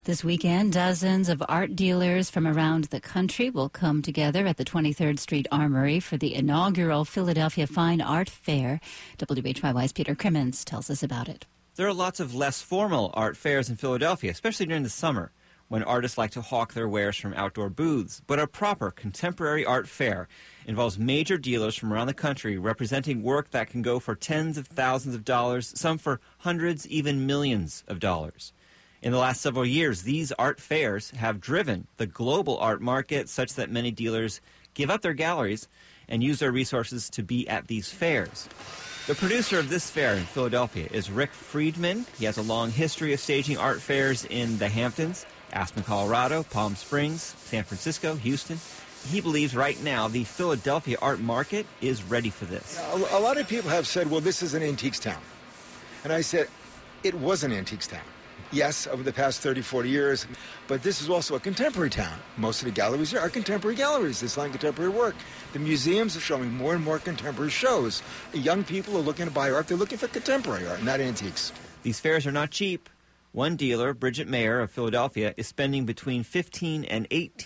This weekend, dozens of art dealers from around the country will come together at the 23rd Street Armory for the inaugural Philadelphia Fine Art Fair. WHYY's Peter Crimmins tells us about it. There are lots of less formal art fairs in Philadelphia, especially during the summer, when artists like to hawk their wares from outdoor booths. But a proper contemporary art fair involves major dealers from around the country representing work that can go for tens of thousands of dollars, some for hundreds, even millions of dollars. In the last several years, these art fairs have driven the global art market such that many dealers give up their galleries and use their resources to be at these fairs. The producer of this fair in Philadelphia is Rick Friedman. He has a long history of staging art fairs in the Hamptons, Aspen, Colorado, Palm Springs, San Francisco, Houston. He believes right now the Philadelphia art market is ready for this. A lot of people have said, well, this is an antiques town. And I said, it was an antiques town. Yes, over the past 30, 40 years, but this is also a contemporary town. Most of the galleries here are contemporary galleries. They're selling contemporary work. The museums are showing more and more contemporary shows. Young people are looking to buy art. They're looking for contemporary art, not antiques. These fairs are not cheap. One dealer, Bridget Mayer of Philadelphia, is spending between $15,000 and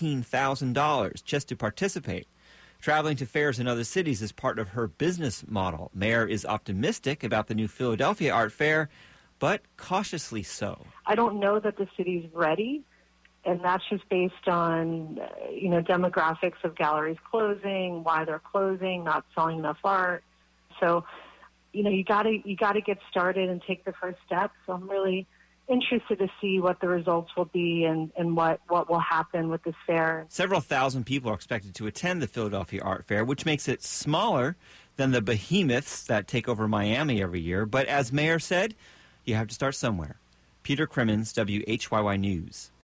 $18,000 just to participate. Traveling to fairs in other cities is part of her business model. Mayer is optimistic about the new Philadelphia Art Fair, but cautiously so. I don't know that the city's ready, and that's just based on, demographics of galleries closing, why they're closing, not selling enough art. So, you gotta get started and take the first step. So I'm really interested to see what the results will be and what will happen with this fair. Several thousand people are expected to attend the Philadelphia Art Fair, which makes it smaller than the behemoths that take over Miami every year. But as Mayer said, you have to start somewhere. Peter Crimmins, WHYY News.